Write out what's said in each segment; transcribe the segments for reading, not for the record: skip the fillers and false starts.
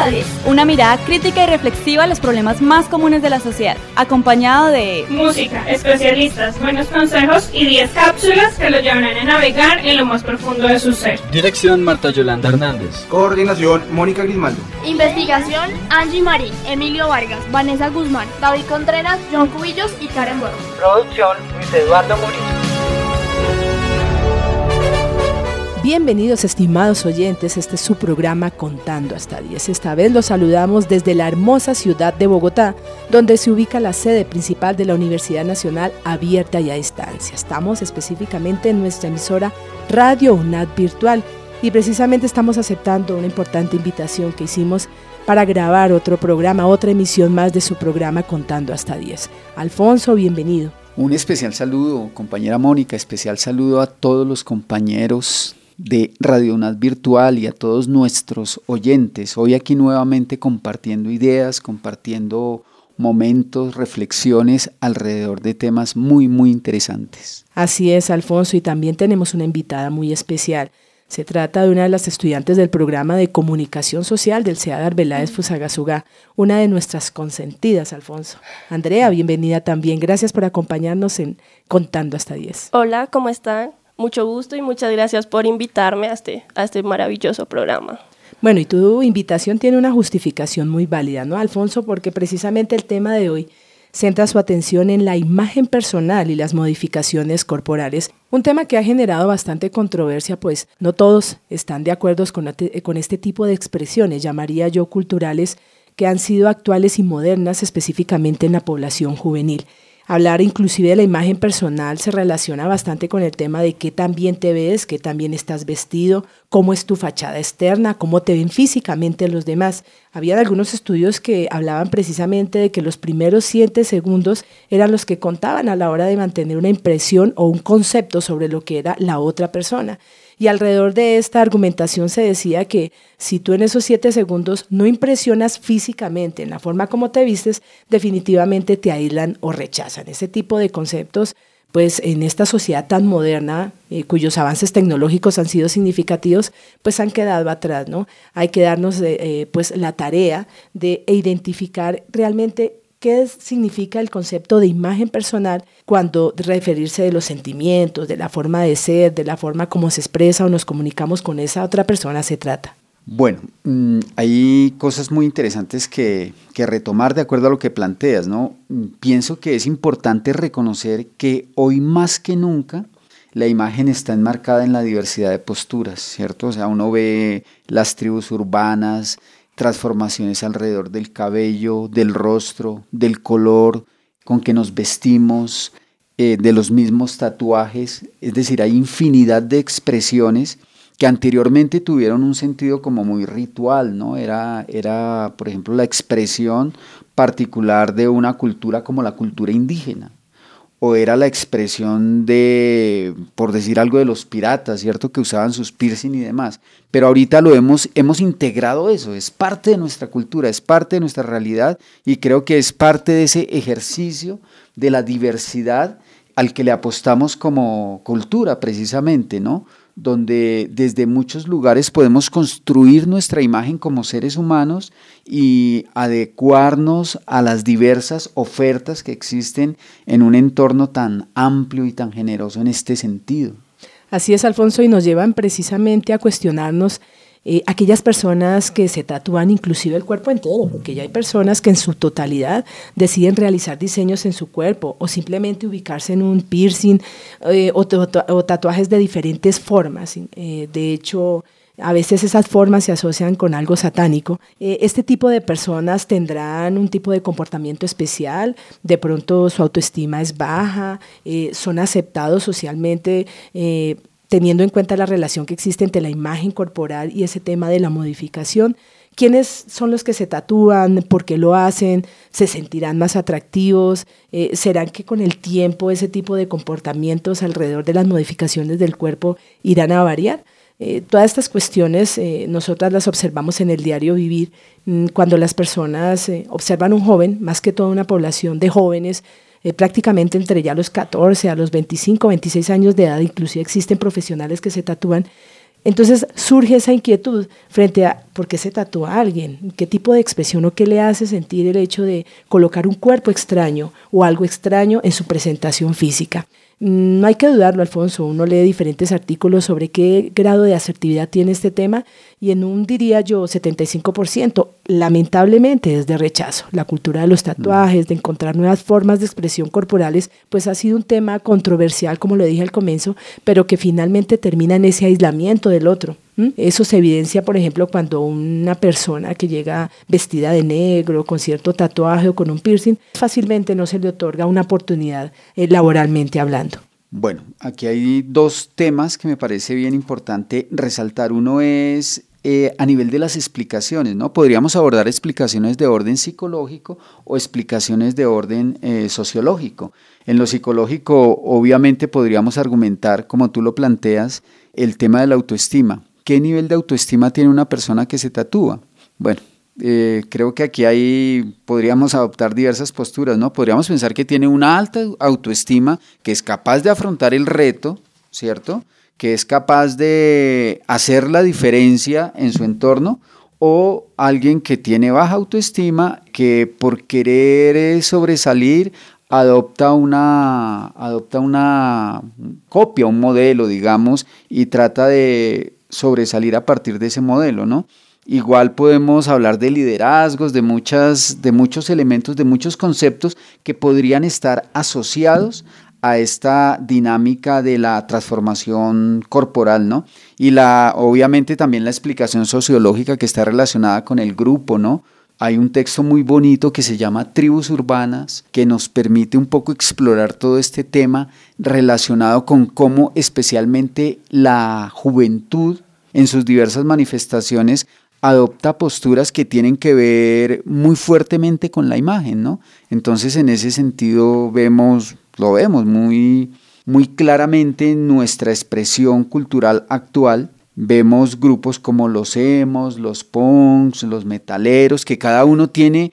hasta 10. Una mirada crítica y reflexiva a los problemas más comunes de la sociedad, acompañado de música, especialistas, buenos consejos y 10 cápsulas que lo llevarán a navegar en lo más profundo de su ser. Dirección Marta Yolanda Hernández. Coordinación Mónica Grimaldo. Investigación Angie Marín, Emilio Vargas, Vanessa Guzmán, David Contreras, John Cubillos y Karen Borro. Producción Luis Eduardo Murillo. Bienvenidos, estimados oyentes, este es su programa Contando hasta 10. Esta vez los saludamos desde la hermosa ciudad de Bogotá, donde se ubica la sede principal de la Universidad Nacional Abierta y a Distancia. Estamos específicamente en nuestra emisora Radio UNAD Virtual y precisamente estamos aceptando una importante invitación que hicimos para grabar otro programa, otra emisión más de su programa Contando hasta 10. Alfonso, bienvenido. Un especial saludo, compañera Mónica, especial saludo a todos los compañeros de Radio UNAD Virtual y a todos nuestros oyentes. Hoy aquí nuevamente compartiendo ideas, compartiendo momentos, reflexiones alrededor de temas muy, muy interesantes. Así es, Alfonso, y también tenemos una invitada muy especial. Se trata de una de las estudiantes del programa de comunicación social del CEAD Arbeláez Fusagasugá, una de nuestras consentidas, Alfonso. Andrea, bienvenida también. Gracias por acompañarnos en Contando hasta 10. Hola, ¿cómo están? Mucho gusto y muchas gracias por invitarme a este maravilloso programa. Bueno, y tu invitación tiene una justificación muy válida, ¿no, Alfonso? Porque precisamente el tema de hoy centra su atención en la imagen personal y las modificaciones corporales, un tema que ha generado bastante controversia, pues no todos están de acuerdo con este tipo de expresiones, llamaría yo culturales, que han sido actuales y modernas específicamente en la población juvenil. Hablar inclusive de la imagen personal se relaciona bastante con el tema de qué tan bien te ves, qué tan bien estás vestido, cómo es tu fachada externa, cómo te ven físicamente los demás. Había algunos estudios que hablaban precisamente de que los primeros 7 segundos eran los que contaban a la hora de mantener una impresión o un concepto sobre lo que era la otra persona. Y alrededor de esta argumentación se decía que si tú en esos 7 segundos no impresionas físicamente en la forma como te vistes, definitivamente te aíslan o rechazan. Ese tipo de conceptos, pues en esta sociedad tan moderna, cuyos avances tecnológicos han sido significativos, pues han quedado atrás, ¿no? Hay que darnos pues la tarea de identificar realmente qué significa el concepto de imagen personal cuando referirse de los sentimientos, de la forma de ser, de la forma como se expresa o nos comunicamos con esa otra persona se trata. Bueno, hay cosas muy interesantes que retomar de acuerdo a lo que planteas, ¿no? Pienso que es importante reconocer que hoy más que nunca la imagen está enmarcada en la diversidad de posturas, ¿cierto? O sea, uno ve las tribus urbanas, transformaciones alrededor del cabello, del rostro, del color con que nos vestimos, de los mismos tatuajes, es decir, hay infinidad de expresiones que anteriormente tuvieron un sentido como muy ritual, ¿no? Era, por ejemplo, la expresión particular de una cultura como la cultura indígena, o era la expresión de, por decir algo, de los piratas, ¿cierto? Que usaban sus piercing y demás. Pero ahorita hemos integrado eso, es parte de nuestra cultura, es parte de nuestra realidad y creo que es parte de ese ejercicio de la diversidad al que le apostamos como cultura precisamente, ¿no? Donde desde muchos lugares podemos construir nuestra imagen como seres humanos y adecuarnos a las diversas ofertas que existen en un entorno tan amplio y tan generoso en este sentido. Así es, Alfonso, y nos llevan precisamente a cuestionarnos aquellas personas que se tatúan inclusive el cuerpo entero, porque ya hay personas que en su totalidad deciden realizar diseños en su cuerpo o simplemente ubicarse en un piercing o tatuajes de diferentes formas. De hecho, a veces esas formas se asocian con algo satánico. Este tipo de personas tendrán un tipo de comportamiento especial, de pronto su autoestima es baja, son aceptados socialmente, teniendo en cuenta la relación que existe entre la imagen corporal y ese tema de la modificación. ¿Quiénes son los que se tatúan? ¿Por qué lo hacen? ¿Se sentirán más atractivos? ¿Serán que con el tiempo ese tipo de comportamientos alrededor de las modificaciones del cuerpo irán a variar? Todas estas cuestiones nosotras las observamos en el diario vivir, cuando las personas observan un joven, más que toda una población de jóvenes, prácticamente entre ya los 14 a los 25, 26 años de edad, inclusive existen profesionales que se tatúan. Entonces surge esa inquietud frente a ¿Por qué se tatúa a alguien? ¿Qué tipo de expresión o qué le hace sentir el hecho de colocar un cuerpo extraño o algo extraño en su presentación física? No hay que dudarlo, Alfonso, uno lee diferentes artículos sobre qué grado de asertividad tiene este tema y en un, diría yo, 75%, lamentablemente es de rechazo. La cultura de los tatuajes, de encontrar nuevas formas de expresión corporales, pues ha sido un tema controversial, como lo dije al comienzo, pero que finalmente termina en ese aislamiento del otro. Eso se evidencia, por ejemplo, cuando una persona que llega vestida de negro, con cierto tatuaje o con un piercing, fácilmente no se le otorga una oportunidad laboralmente hablando. Bueno, aquí hay dos temas que me parece bien importante resaltar. Uno es a nivel de las explicaciones, ¿no? Podríamos abordar explicaciones de orden psicológico o explicaciones de orden sociológico. En lo psicológico, obviamente, podríamos argumentar, como tú lo planteas, el tema de la autoestima. ¿Qué nivel de autoestima tiene una persona que se tatúa? Bueno, creo que aquí podríamos adoptar diversas posturas, ¿no? Podríamos pensar que tiene una alta autoestima, que es capaz de afrontar el reto, ¿cierto? Que es capaz de hacer la diferencia en su entorno, o alguien que tiene baja autoestima, que por querer sobresalir adopta una copia, un modelo, digamos, y trata de sobresalir a partir de ese modelo, ¿no? Igual podemos hablar de liderazgos, de muchos elementos, de muchos conceptos que podrían estar asociados a esta dinámica de la transformación corporal, ¿no? Y obviamente también la explicación sociológica que está relacionada con el grupo, ¿no? Hay un texto muy bonito que se llama Tribus Urbanas, que nos permite un poco explorar todo este tema relacionado con cómo especialmente la juventud en sus diversas manifestaciones adopta posturas que tienen que ver muy fuertemente con la imagen, ¿no? Entonces, en ese sentido lo vemos muy, muy claramente en nuestra expresión cultural actual. Vemos grupos como los emos, los punks, los metaleros, que cada uno tiene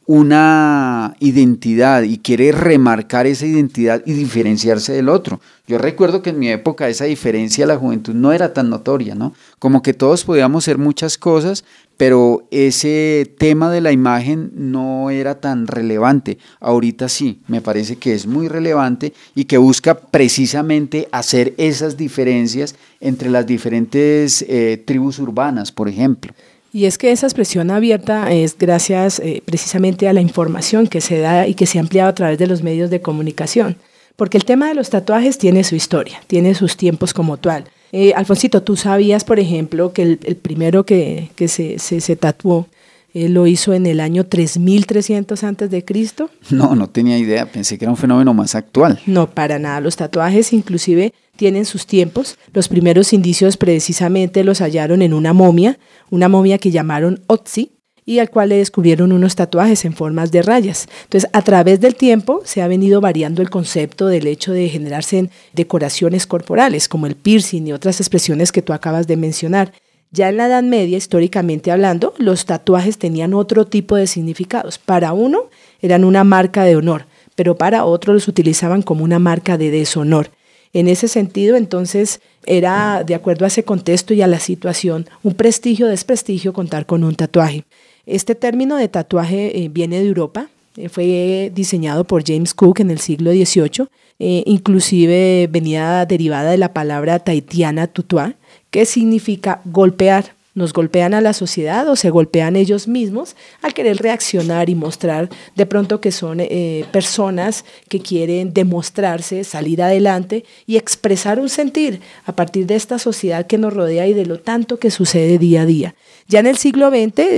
una identidad y quiere remarcar esa identidad y diferenciarse del otro. Yo recuerdo que en mi época esa diferencia de la juventud no era tan notoria, ¿no? Como que todos podíamos ser muchas cosas, pero ese tema de la imagen no era tan relevante. Ahorita sí, me parece que es muy relevante y que busca precisamente hacer esas diferencias entre las diferentes tribus urbanas, por ejemplo. Y es que esa expresión abierta es gracias precisamente a la información que se da y que se ha ampliado a través de los medios de comunicación. Porque el tema de los tatuajes tiene su historia, tiene sus tiempos como tal. Alfonsito, ¿tú sabías, por ejemplo, que el primero que se tatuó lo hizo en el año 3300 antes de Cristo? No tenía idea, pensé que era un fenómeno más actual. No, para nada. Los tatuajes inclusive tienen sus tiempos. Los primeros indicios precisamente los hallaron en una momia que llamaron Otzi, y al cual le descubrieron unos tatuajes en formas de rayas. Entonces, a través del tiempo se ha venido variando el concepto del hecho de generarse en decoraciones corporales, como el piercing y otras expresiones que tú acabas de mencionar. Ya en la Edad Media, históricamente hablando, los tatuajes tenían otro tipo de significados. Para uno eran una marca de honor, pero para otro los utilizaban como una marca de deshonor. En ese sentido, entonces, era, de acuerdo a ese contexto y a la situación, un prestigio o desprestigio contar con un tatuaje. Este término de tatuaje viene de Europa, fue diseñado por James Cook en el siglo XVIII, inclusive venía derivada de la palabra tahitiana tutua, que significa golpear. Nos golpean a la sociedad o se golpean ellos mismos al querer reaccionar y mostrar de pronto que son personas que quieren demostrarse, salir adelante y expresar un sentir a partir de esta sociedad que nos rodea y de lo tanto que sucede día a día. Ya en el siglo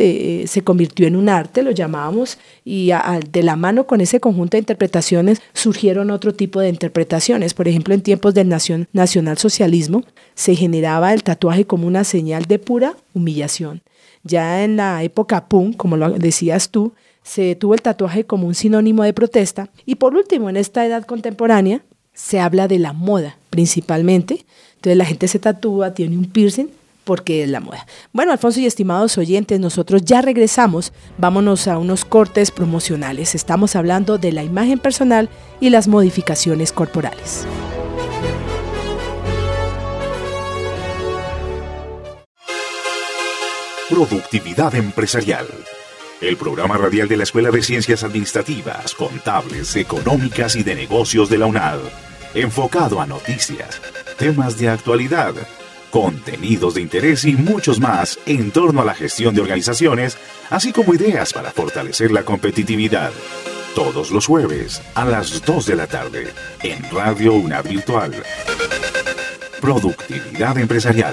XX se convirtió en un arte, lo llamábamos, y de la mano con ese conjunto de interpretaciones surgieron otro tipo de interpretaciones. Por ejemplo, en tiempos del nacionalsocialismo se generaba el tatuaje como una señal de pura humillación. Ya en la época punk, como lo decías tú, se tuvo el tatuaje como un sinónimo de protesta. Y por último, en esta edad contemporánea, se habla de la moda principalmente. Entonces la gente se tatúa, tiene un piercing, porque es la moda. Bueno, Alfonso y estimados oyentes, nosotros ya regresamos. Vámonos a unos cortes promocionales. Estamos hablando de la imagen personal y las modificaciones corporales. Productividad Empresarial. El programa radial de la Escuela de Ciencias Administrativas, Contables, Económicas y de Negocios de la UNAD. Enfocado a noticias, temas de actualidad, contenidos de interés y muchos más en torno a la gestión de organizaciones, así como ideas para fortalecer la competitividad. Todos los jueves a las 2 de la tarde en Radio UNAD Virtual. Productividad Empresarial.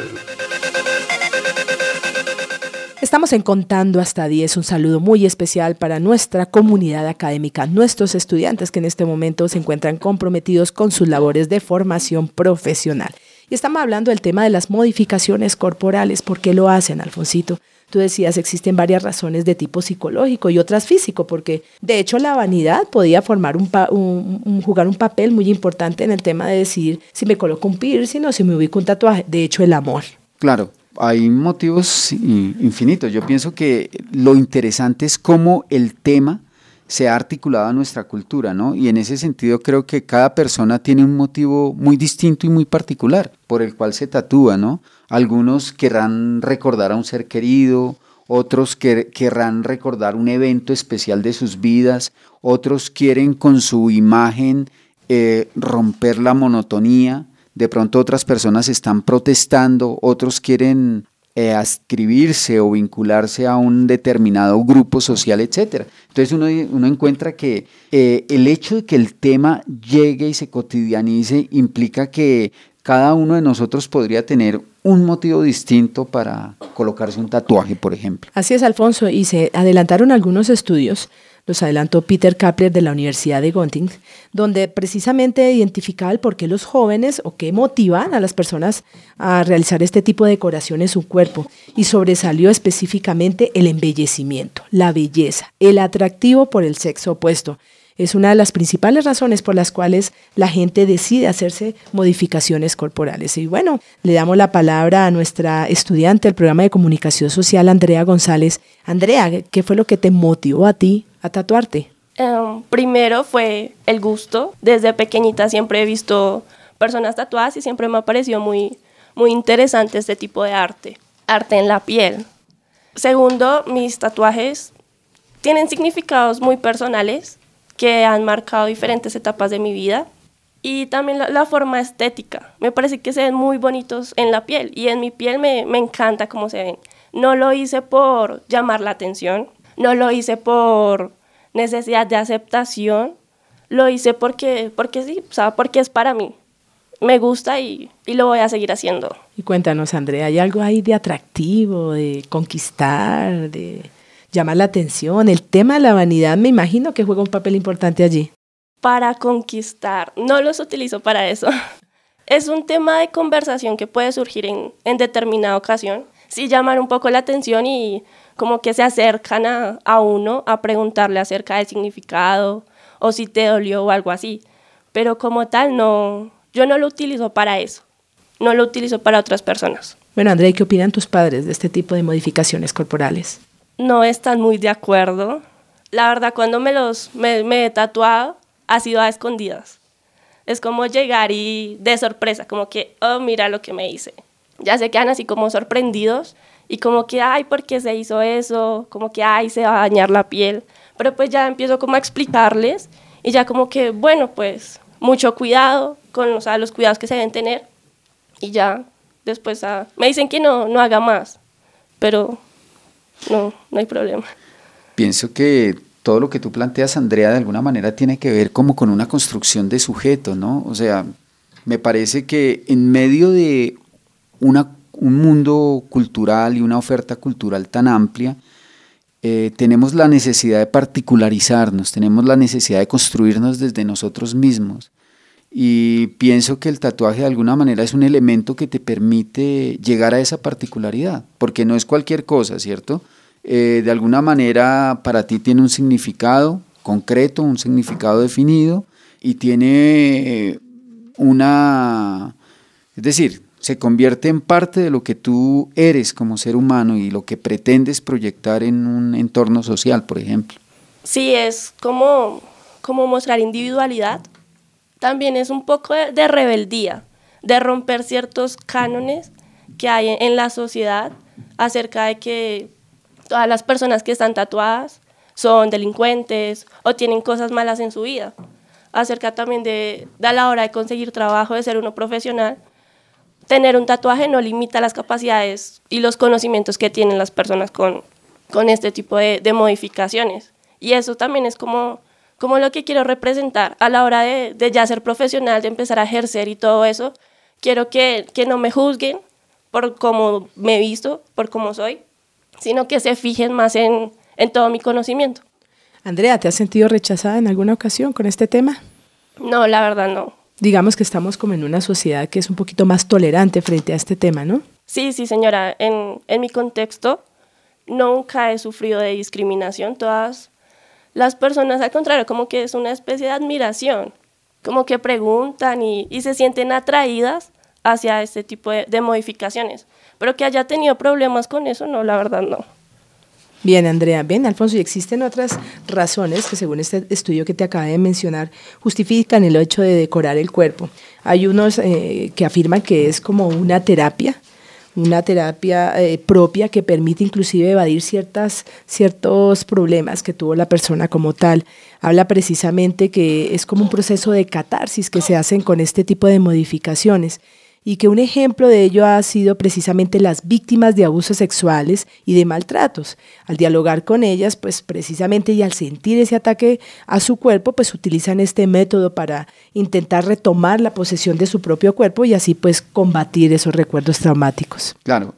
Estamos en Contando hasta 10, un saludo muy especial para nuestra comunidad académica, nuestros estudiantes que en este momento se encuentran comprometidos con sus labores de formación profesional. Y estamos hablando del tema de las modificaciones corporales. ¿Por qué lo hacen, Alfonsito? Tú decías, existen varias razones de tipo psicológico y otras físico, porque de hecho la vanidad podía formar jugar un papel muy importante en el tema de decidir si me coloco un piercing o si me ubico un tatuaje. De hecho, el amor. Claro. Hay motivos infinitos. Yo pienso que lo interesante es cómo el tema se ha articulado a nuestra cultura, ¿no? Y en ese sentido creo que cada persona tiene un motivo muy distinto y muy particular por el cual se tatúa, ¿no? Algunos querrán recordar a un ser querido, otros querrán recordar un evento especial de sus vidas, otros quieren con su imagen romper la monotonía. De pronto otras personas están protestando, otros quieren adscribirse o vincularse a un determinado grupo social, etc. Entonces uno encuentra que el hecho de que el tema llegue y se cotidianice implica que cada uno de nosotros podría tener un motivo distinto para colocarse un tatuaje, por ejemplo. Así es, Alfonso, y se adelantaron algunos estudios. Los adelantó Peter Kapler de la Universidad de Göttingen, donde precisamente identificaba el por qué los jóvenes o qué motivan a las personas a realizar este tipo de decoración en su cuerpo, y sobresalió específicamente el embellecimiento, la belleza, el atractivo por el sexo opuesto. Es una de las principales razones por las cuales la gente decide hacerse modificaciones corporales. Y bueno, le damos la palabra a nuestra estudiante del programa de comunicación social, Andrea González. Andrea, ¿qué fue lo que te motivó a ti a tatuarte? Primero fue el gusto. Desde pequeñita siempre he visto personas tatuadas y siempre me ha parecido muy, muy interesante este tipo de arte en la piel. Segundo, mis tatuajes tienen significados muy personales que han marcado diferentes etapas de mi vida, y también la forma estética. Me parece que se ven muy bonitos en la piel, y en mi piel me encanta cómo se ven. No lo hice por llamar la atención, no lo hice por necesidad de aceptación, lo hice porque sí, o sea, porque es para mí. Me gusta y lo voy a seguir haciendo. Y cuéntanos, Andrea, ¿hay algo ahí de atractivo, de conquistar, de llamar la atención? El tema de la vanidad me imagino que juega un papel importante allí. Para conquistar, no los utilizo para eso. Es un tema de conversación que puede surgir en determinada ocasión. Sí, llaman un poco la atención y como que se acercan a uno a preguntarle acerca del significado o si te dolió o algo así. Pero como tal, no, yo no lo utilizo para eso. No lo utilizo para otras personas. Bueno, Andrea, ¿qué opinan tus padres de este tipo de modificaciones corporales? No están muy de acuerdo. La verdad, cuando me he tatuado, ha sido a escondidas. Es como llegar y de sorpresa, como que, oh, mira lo que me hice. Ya se quedan así como sorprendidos y como que, ay, ¿por qué se hizo eso? Como que, ay, se va a dañar la piel. Pero pues ya empiezo como a explicarles y ya como que, bueno, pues mucho cuidado con los cuidados que se deben tener. Y ya después me dicen que no haga más, pero no hay problema. Pienso que todo lo que tú planteas, Andrea, de alguna manera tiene que ver como con una construcción de sujeto, ¿no? O sea, me parece que en medio de un mundo cultural y una oferta cultural tan amplia, tenemos la necesidad de particularizarnos, tenemos la necesidad de construirnos desde nosotros mismos. Y pienso que el tatuaje de alguna manera es un elemento que te permite llegar a esa particularidad, porque no es cualquier cosa, ¿cierto? De alguna manera para ti tiene un significado concreto, un significado definido, y tiene es decir, se convierte en parte de lo que tú eres como ser humano y lo que pretendes proyectar en un entorno social, por ejemplo. Sí, es como mostrar individualidad. También es un poco de rebeldía, de romper ciertos cánones que hay en la sociedad, acerca de que todas las personas que están tatuadas son delincuentes o tienen cosas malas en su vida. Acerca también de a la hora de conseguir trabajo, de ser uno profesional, tener un tatuaje no limita las capacidades y los conocimientos que tienen las personas con este tipo de modificaciones. Y eso también es como lo que quiero representar a la hora de ya ser profesional, de empezar a ejercer y todo eso. Quiero que no me juzguen por cómo me he visto, por cómo soy, sino que se fijen más en todo mi conocimiento. Andrea, ¿te has sentido rechazada en alguna ocasión con este tema? No, la verdad no. Digamos que estamos como en una sociedad que es un poquito más tolerante frente a este tema, ¿no? Sí, señora. En mi contexto nunca he sufrido de discriminación. Todas las personas, al contrario, como que es una especie de admiración, como que preguntan y se sienten atraídas hacia este tipo de modificaciones. Pero que haya tenido problemas con eso, no, la verdad no. Bien, Andrea. Bien, Alfonso, y existen otras razones que, según este estudio que te acabé de mencionar, justifican el hecho de decorar el cuerpo. Hay unos que afirman que es como una terapia propia que permite inclusive evadir ciertos problemas que tuvo la persona como tal. Habla precisamente que es como un proceso de catarsis que se hacen con este tipo de modificaciones, y que un ejemplo de ello ha sido precisamente las víctimas de abusos sexuales y de maltratos. Al dialogar con ellas, pues precisamente, y al sentir ese ataque a su cuerpo, pues utilizan este método para intentar retomar la posesión de su propio cuerpo y así pues combatir esos recuerdos traumáticos. Claro,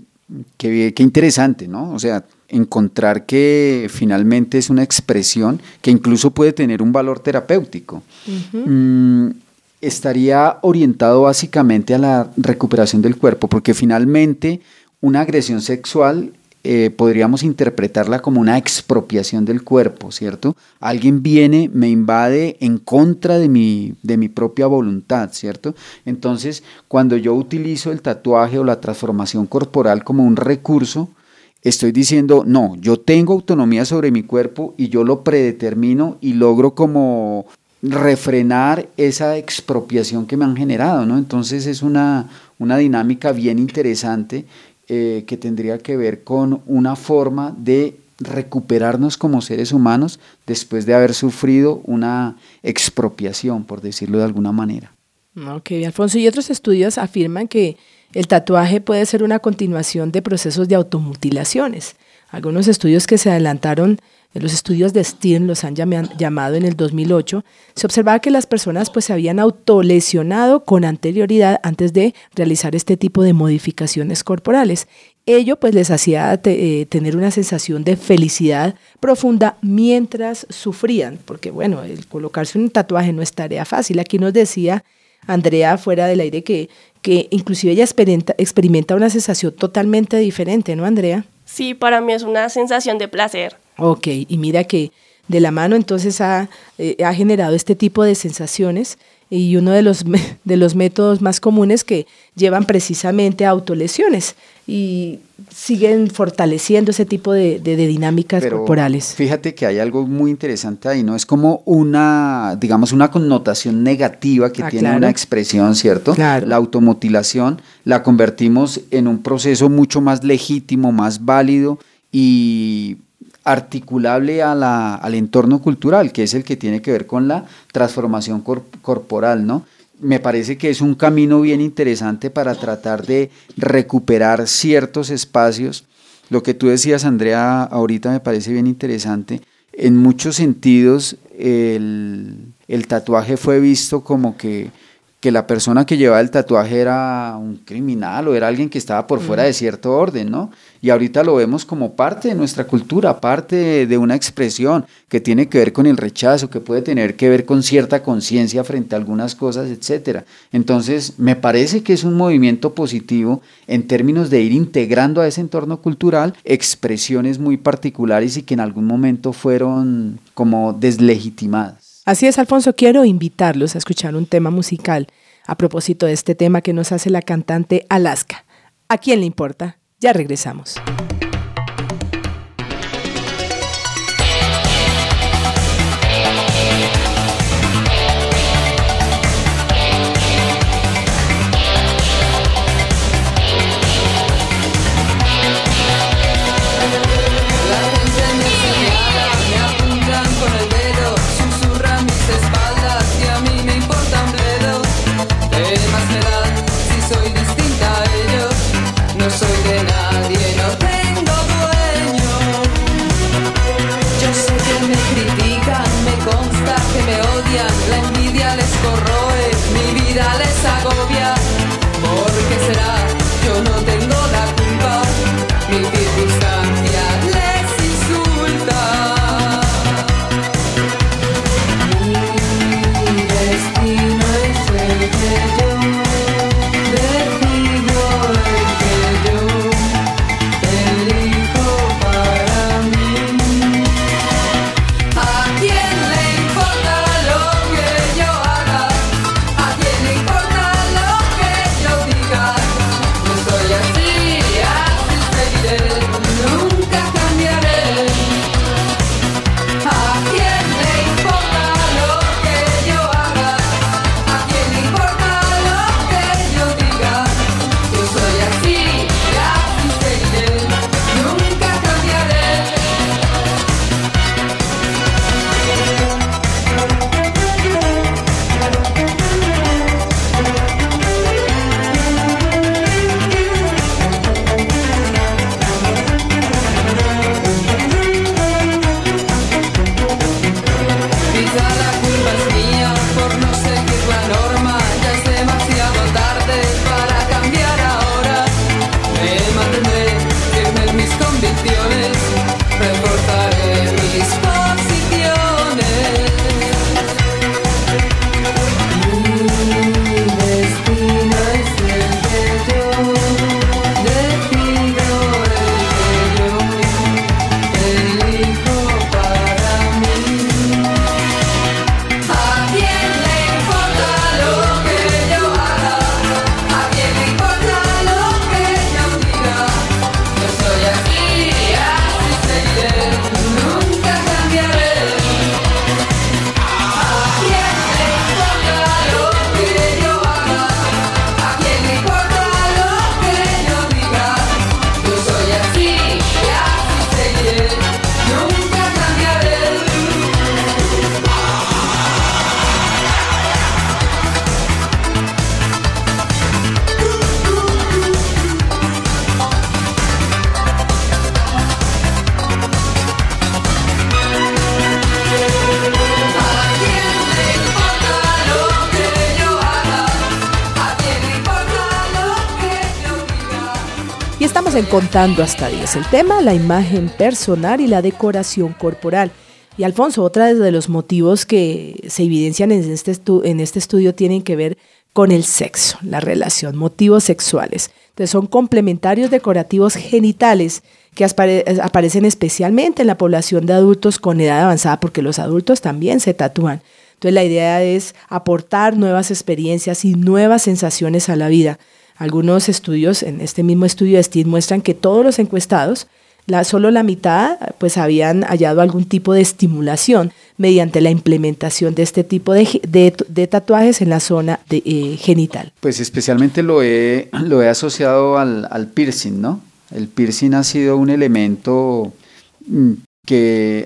qué interesante, ¿no? O sea, encontrar que finalmente es una expresión que incluso puede tener un valor terapéutico. Uh-huh. Estaría orientado básicamente a la recuperación del cuerpo, porque finalmente una agresión sexual podríamos interpretarla como una expropiación del cuerpo, ¿cierto? Alguien viene, me invade en contra de mi propia voluntad, ¿cierto? Entonces, cuando yo utilizo el tatuaje o la transformación corporal como un recurso, estoy diciendo, no, yo tengo autonomía sobre mi cuerpo y yo lo predetermino y logro como refrenar esa expropiación que me han generado, ¿no? Entonces es una dinámica bien interesante que tendría que ver con una forma de recuperarnos como seres humanos después de haber sufrido una expropiación, por decirlo de alguna manera. Ok, Alfonso, y otros estudios afirman que el tatuaje puede ser una continuación de procesos de automutilaciones. Algunos estudios que se adelantaron, los estudios de Stern los han llamado en el 2008, se observaba que las personas pues se habían autolesionado con anterioridad antes de realizar este tipo de modificaciones corporales. Ello pues les hacía tener una sensación de felicidad profunda mientras sufrían, porque bueno, el colocarse un tatuaje no es tarea fácil. Aquí nos decía Andrea fuera del aire que inclusive ella experimenta una sensación totalmente diferente, ¿no, Andrea? Sí, para mí es una sensación de placer. Ok, y mira que de la mano entonces ha generado este tipo de sensaciones, y uno de los métodos más comunes que llevan precisamente a autolesiones y siguen fortaleciendo ese tipo de dinámicas corporales. Fíjate que hay algo muy interesante ahí, ¿no? Es como una connotación negativa que tiene, claro, una expresión, ¿cierto? Claro. La automutilación la convertimos en un proceso mucho más legítimo, más válido y articulable al entorno cultural, que es el que tiene que ver con la transformación corporal, ¿no? Me parece que es un camino bien interesante para tratar de recuperar ciertos espacios. Lo que tú decías, Andrea, ahorita me parece bien interesante. En muchos sentidos, el tatuaje fue visto como que la persona que llevaba el tatuaje era un criminal o era alguien que estaba por fuera de cierto orden, ¿no? Y ahorita lo vemos como parte de nuestra cultura, parte de una expresión que tiene que ver con el rechazo, que puede tener que ver con cierta conciencia frente a algunas cosas, etcétera. Entonces, me parece que es un movimiento positivo en términos de ir integrando a ese entorno cultural expresiones muy particulares y que en algún momento fueron como deslegitimadas. Así es, Alfonso, quiero invitarlos a escuchar un tema musical a propósito de este tema que nos hace la cantante Alaska. ¿A quién le importa? Ya regresamos. nada les agobia. ¿Por qué será? Yo no tengo la culpa. Mi circunstancia les insulta. Mi destino es el que yo decido, el que yo elijo para mí. ¿A quién le importa lo que yo haga? ¿A quién le importa lo que yo diga? Yo soy así, así seguiré, nunca cambiaré. ¿A quién le importa lo que yo haga? ¿A quién le importa lo que yo diga? Yo soy así, así seguiré, nunca cambiaré. Quizá la culpa es mía por no seguir la norma. Ya es demasiado tarde para cambiar ahora. Me mantendré firme en mis convicciones, reforzaré mis posiciones. Mi destino es el que yo decido, el que yo elijo para mí. ¿A quién le importa lo que yo haga? ¿A quién le importa lo que yo diga? Yo soy así, así seguiré, nunca cambiaré. ¿A quién le importa lo que yo haga? ¿A quién le importa lo que yo diga? Yo soy así, así seguiré, nunca cambiaré. ¿A quién le importa lo que yo haga? ¿A quién le importa lo que yo diga? Y estamos en Contando hasta 10. El tema, la imagen personal y la decoración corporal. Y Alfonso, otra de los motivos que se evidencian en este estudio tienen que ver con el sexo, la relación, motivos sexuales. Entonces son complementarios decorativos genitales que aparecen especialmente en la población de adultos con edad avanzada, porque los adultos también se tatúan. Entonces la idea es aportar nuevas experiencias y nuevas sensaciones a la vida. Algunos estudios, en este mismo estudio de STEAM, muestran que todos los encuestados, solo la mitad, pues habían hallado algún tipo de estimulación mediante la implementación de este tipo de tatuajes en la zona genital. Pues especialmente lo he asociado al piercing, ¿no? El piercing ha sido un elemento que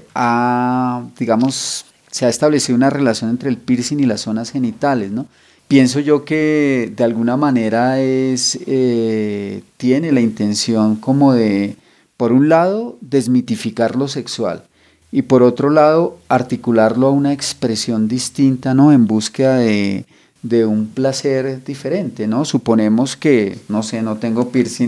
se ha establecido una relación entre el piercing y las zonas genitales, ¿no? Pienso yo que de alguna manera tiene la intención como de, por un lado, desmitificar lo sexual y por otro lado, articularlo a una expresión distinta, ¿no? En búsqueda de un placer diferente, ¿no? Suponemos que, no sé, no tengo piercing,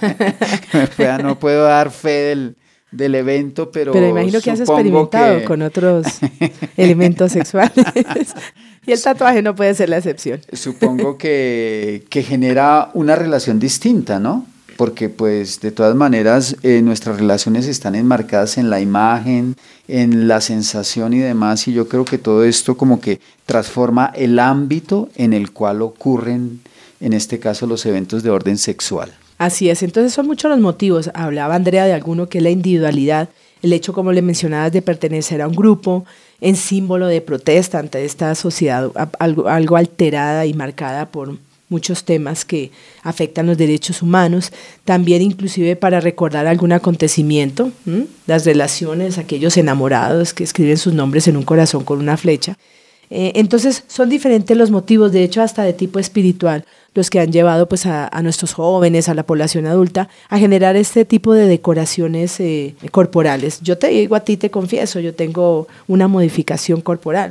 no puedo dar fe del evento, pero imagino que has experimentado con otros elementos sexuales. Y el tatuaje no puede ser la excepción. Supongo que genera una relación distinta, ¿no? Porque pues de todas maneras nuestras relaciones están enmarcadas en la imagen, en la sensación y demás, y yo creo que todo esto como que transforma el ámbito en el cual ocurren, en este caso, los eventos de orden sexual. Así es, entonces son muchos los motivos. Hablaba Andrea de alguno que es la individualidad, el hecho, como le mencionabas, de pertenecer a un grupo en símbolo de protesta ante esta sociedad algo alterada y marcada por muchos temas que afectan los derechos humanos, también inclusive para recordar algún acontecimiento, las relaciones, aquellos enamorados que escriben sus nombres en un corazón con una flecha. Entonces son diferentes los motivos, de hecho hasta de tipo espiritual, los que han llevado pues a nuestros jóvenes, a la población adulta, a generar este tipo de decoraciones corporales. Yo te digo a ti, te confieso, yo tengo una modificación corporal.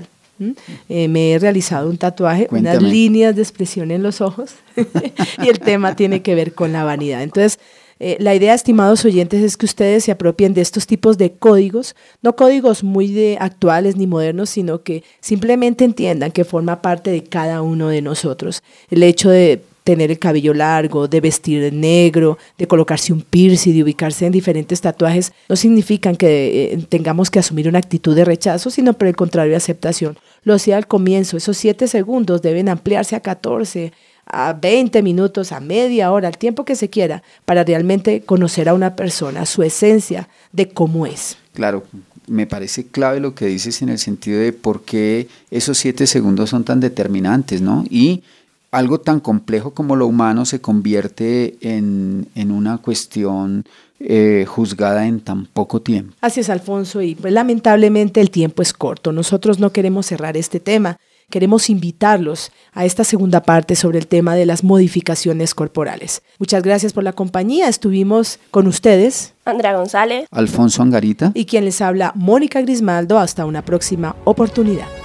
Me he realizado un tatuaje, Cuéntame. unas líneas de expresión en los ojos y el tema tiene que ver con la vanidad. Entonces, la idea, estimados oyentes, es que ustedes se apropien de estos tipos de códigos, no códigos muy actuales ni modernos, sino que simplemente entiendan que forma parte de cada uno de nosotros. El hecho de tener el cabello largo, de vestir de negro, de colocarse un piercing, de ubicarse en diferentes tatuajes, no significan que tengamos que asumir una actitud de rechazo, sino por el contrario de aceptación. Lo hacía al comienzo, esos 7 segundos deben ampliarse a 14, a 20 minutos, a media hora, al tiempo que se quiera, para realmente conocer a una persona, su esencia de cómo es. Claro, me parece clave lo que dices en el sentido de por qué esos 7 segundos son tan determinantes, ¿no? Y algo tan complejo como lo humano se convierte en una cuestión juzgada en tan poco tiempo. Así es, Alfonso, y pues, lamentablemente el tiempo es corto. Nosotros no queremos cerrar este tema. Queremos invitarlos a esta segunda parte sobre el tema de las modificaciones corporales. Muchas gracias por la compañía. Estuvimos con ustedes, Andrea González, Alfonso Angarita y quien les habla, Mónica Grismaldo. Hasta una próxima oportunidad.